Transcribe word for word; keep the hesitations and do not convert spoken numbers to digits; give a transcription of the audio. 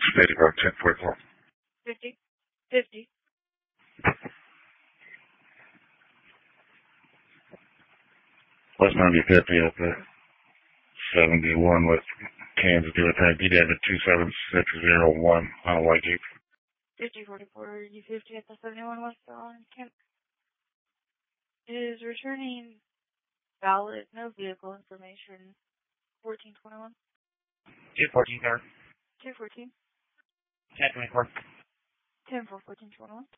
State Road ten forty-four. fifty. fifty. West ninety fifty up there. seventy-one West Kansas City Attack. D David two seven six zero one on a white Jeep. fifty forty-four U fifty at the seventy-one West on Camp. Is returning valid, no vehicle information. fourteen twenty-one. two fourteen, sir. two fourteen. ten twenty-four. ten four fourteen twenty-one.